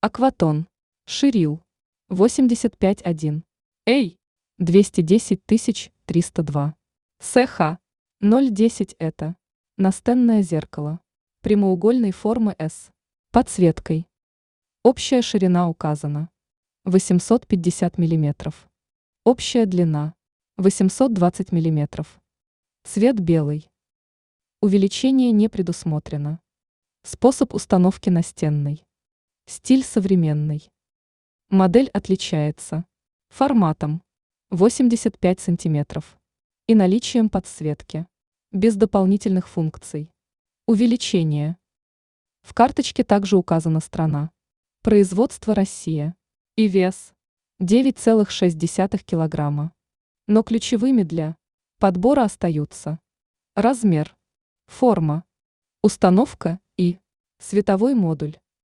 Акватон. Ширил. 85,1. Эй. 210 302. СХ. 0,10 это. Настенное зеркало. Прямоугольной формы С. Подсветкой. Общая ширина указана. 850 мм. Общая длина. 820 мм. Цвет белый. Увеличение не предусмотрено. Способ установки настенной. Стиль современный. Модель отличается форматом 85 см и наличием подсветки, без дополнительных функций. Увеличение. В карточке также указана страна. Производство Россия. И вес 9,6 кг. Но ключевыми для подбора остаются размер, форма, установка и световой модуль.